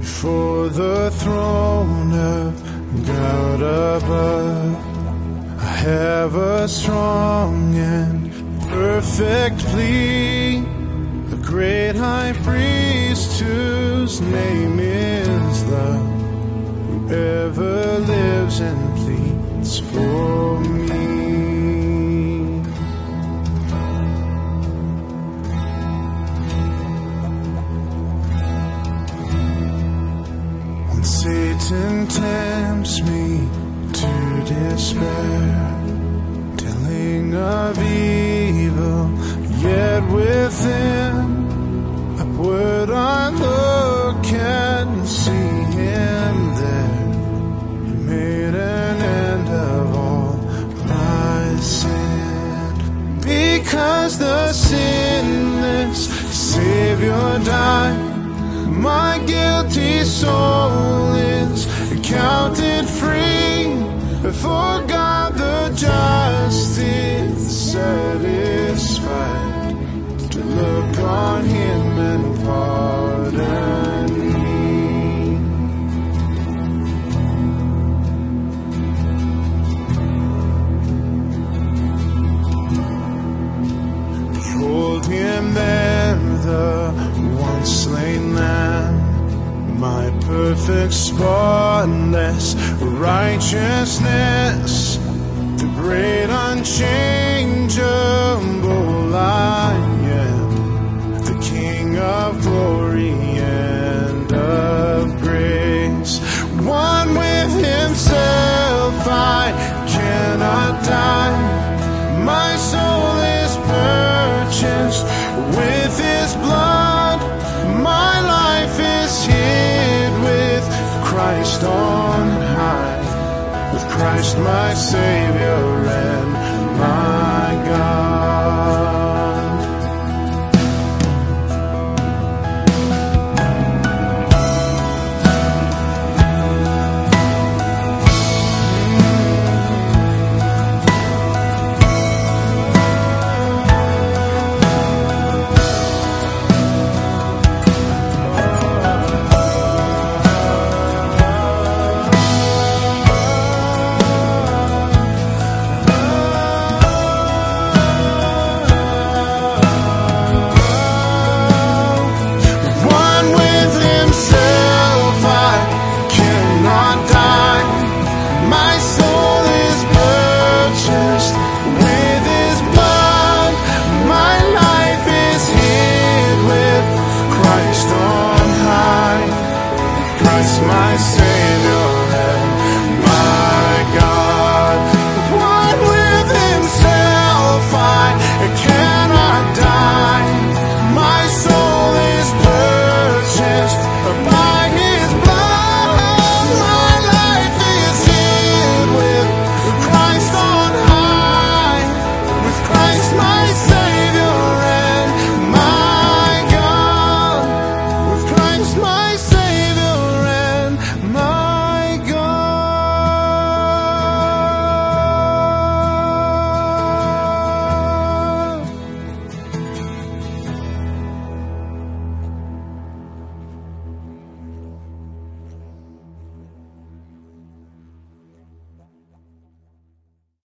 before the throne of God above. I have a strong and perfect plea, a great high priest whose name is love, whoever lives and pleads for me. When Satan tempts me to despair, telling of evil yet within, upward I look and see him there. He made an end of all my sin, because the sinless Savior died. My guilty soul is counted free, for God the just is satisfied to look on him and pardon me. Behold him there, the once slain Lamb, my perfect spotless righteousness, the great unchangeable I am, the King of glory and of grace. One with himself, I cannot die. My soul is purchased with his blood. My life is hid with Christ on high, with Christ my Savior